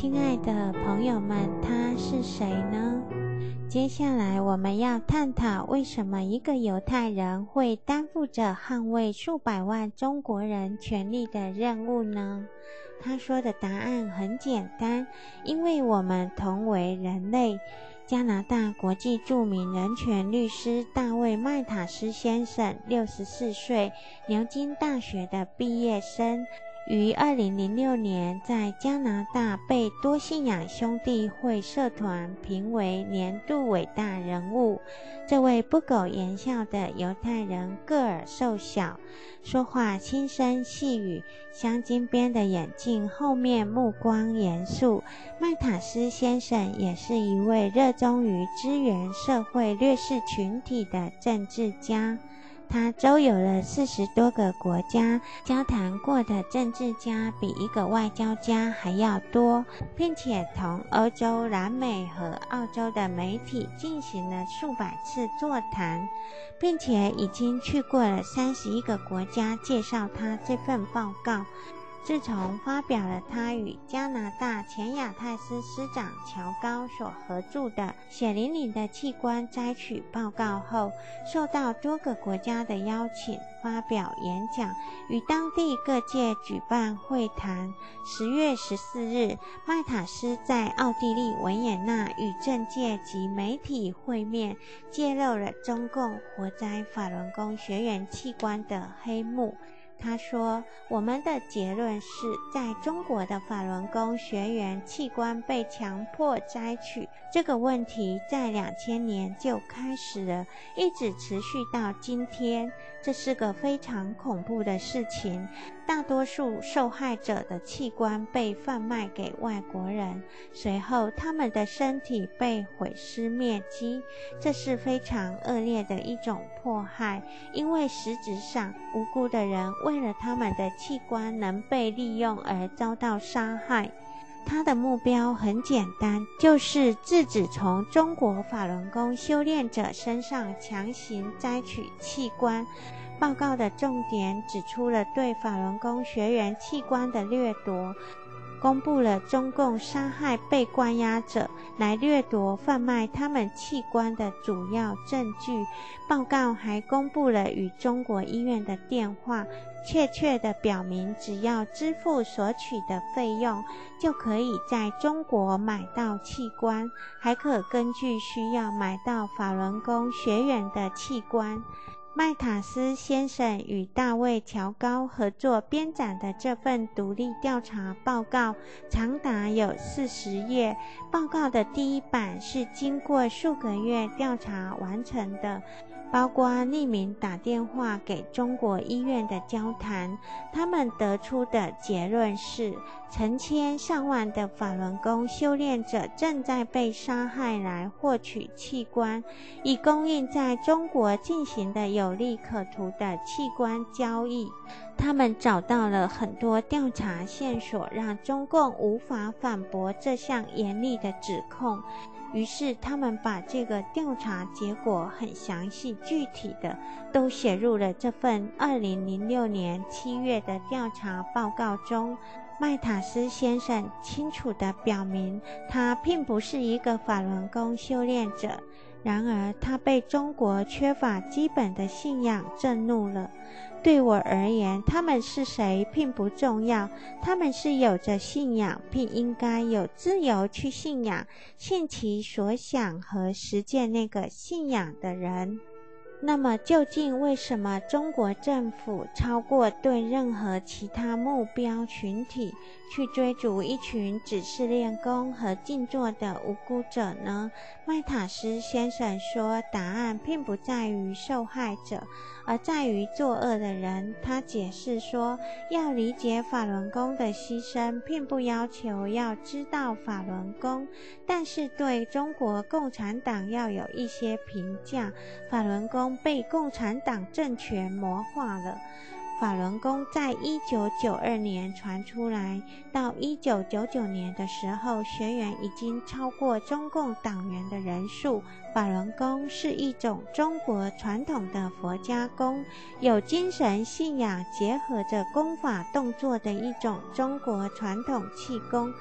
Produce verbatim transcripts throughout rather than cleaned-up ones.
亲爱的朋友们，他是谁呢？接下来我们要探讨为什么一个犹太人会担负着捍卫数百万中国人权利的任务呢？他说的答案很简单，因为我们同为人类。加拿大国际著名人权律师大卫·麦塔斯先生，六十四岁，牛津大学的毕业生，于二零零六年在加拿大被多信仰兄弟会社团评为年度伟大人物。这位不苟言笑的犹太人个儿瘦小，说话轻声细语，镶金边的眼镜后面目光严肃。麦塔斯先生也是一位热衷于支援社会劣势群体的政治家。他周游了四十多个国家，交谈过的政治家比一个外交家还要多，并且同欧洲、南美和澳洲的媒体进行了数百次座谈，并且已经去过了三十一个国家介绍他这份报告。自从发表了他与加拿大前亚太司司长乔高所合著的血淋淋的器官摘取报告后，受到多个国家的邀请发表演讲，与当地各界举办会谈。十月十四日，麦塔斯在奥地利维也纳与政界及媒体会面，揭露了中共活摘法轮功学员器官的黑幕。他说，我们的结论是，在中国的法轮功学员器官被强迫摘取这个问题在两千年就开始了，一直持续到今天。这是个非常恐怖的事情，大多数受害者的器官被贩卖给外国人，随后他们的身体被毁尸灭迹，这是非常恶劣的一种迫害，因为实质上无辜的人为了他们的器官能被利用而遭到杀害。他的目标很简单，就是制止从中国法轮功修炼者身上强行摘取器官。报告的重点指出了对法轮功学员器官的掠夺，公布了中共杀害被关押者来掠夺贩卖他们器官的主要证据。报告还公布了与中国医院的电话，确切地表明只要支付所取的费用，就可以在中国买到器官，还可根据需要买到法轮功学员的器官。麦塔斯先生与大卫·乔高合作编纂的这份独立调查报告长达有四十页，报告的第一版是经过数个月调查完成的，包括匿名打电话给中国医院的交谈。他们得出的结论是，成千上万的法轮功修炼者正在被杀害来获取器官，以供应在中国进行的有利可图的器官交易。他们找到了很多调查线索，让中共无法反驳这项严厉的指控。于是他们把这个调查结果很详细具体的都写入了这份二零零六年七月的调查报告中。麦塔斯先生清楚地表明，他并不是一个法轮功修炼者，然而他被中国缺乏基本的信仰震怒了。对我而言，他们是谁并不重要，他们是有着信仰，并应该有自由去信仰，信其所想和实践那个信仰的人。那么究竟为什么中国政府超过对任何其他目标群体去追逐一群只是练功和静坐的无辜者呢？麦塔斯先生说，答案并不在于受害者，而在于作恶的人。他解释说，要理解法轮功的牺牲，并不要求要知道法轮功，但是对中国共产党要有一些评价。法轮功被共产党政权魔化了。法轮功在一九九二年传出来，到一九九九年的时候，学员已经超过中共党员的人数。法轮功是一种中国传统的佛家功，有精神信仰结合着功法动作的一种中国传统气功。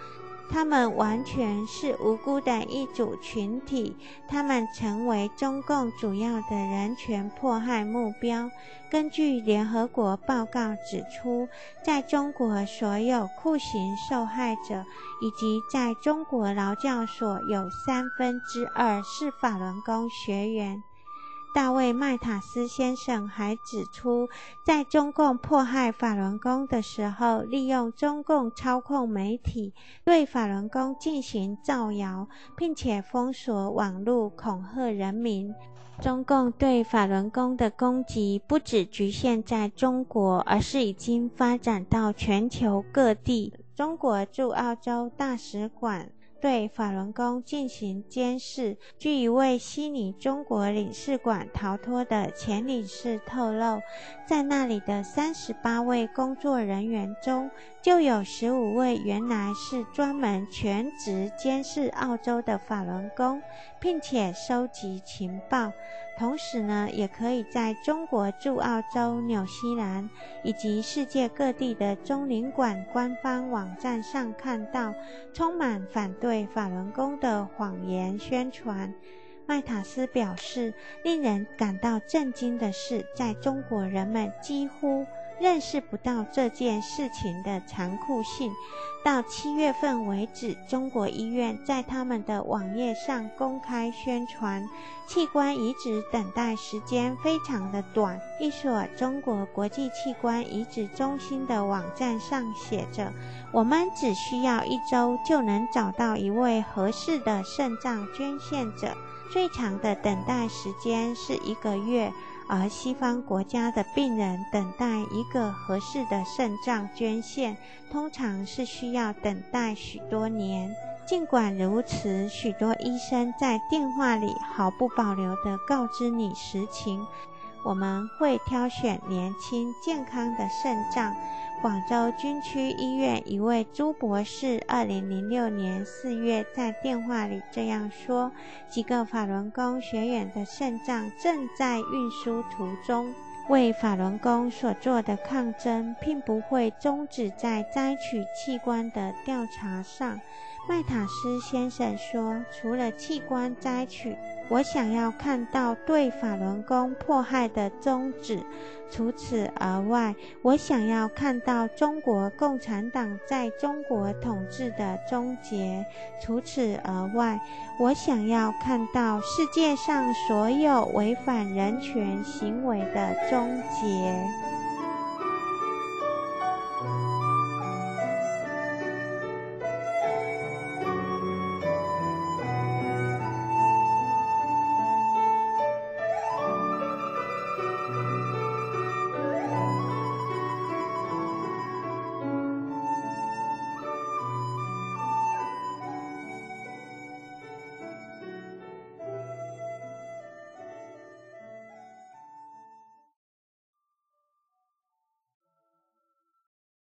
他们完全是无辜的一组群体，他们成为中共主要的人权迫害目标。根据联合国报告指出，在中国所有酷刑受害者以及在中国劳教所有三分之二是法轮功学员。大卫·麦塔斯先生还指出，在中共迫害法轮功的时候，利用中共操控媒体对法轮功进行造谣，并且封锁网络，恐吓人民。中共对法轮功的攻击不只局限在中国，而是已经发展到全球各地。中国驻澳洲大使馆对法轮功进行监视。据一位悉尼中国领事馆逃脱的前领事透露，在那里的三十八位工作人员中，就有十五位原来是专门全职监视澳洲的法轮功，并且收集情报。同时呢，也可以在中国驻澳洲、纽西兰以及世界各地的中领馆官方网站上看到充满反对法轮功的谎言宣传。麦塔斯表示，令人感到震惊的是，在中国人们几乎认识不到这件事情的残酷性。到七月份为止，中国医院在他们的网页上公开宣传，器官移植等待时间非常的短。一所中国国际器官移植中心的网站上写着，我们只需要一周就能找到一位合适的肾脏捐献者，最长的等待时间是一个月，而西方国家的病人等待一个合适的肾脏捐献，通常是需要等待许多年。尽管如此，许多医生在电话里毫不保留地告知你实情，我们会挑选年轻健康的肾脏。广州军区医院一位朱博士二零零六年四月在电话里这样说，几个法轮功学员的肾脏正在运输途中。为法轮功所做的抗争并不会终止在摘取器官的调查上。麦塔斯先生说，除了器官摘取，我想要看到对法轮功迫害的终止。除此而外，我想要看到中国共产党在中国统治的终结。除此而外，我想要看到世界上所有违反人权行为的终结。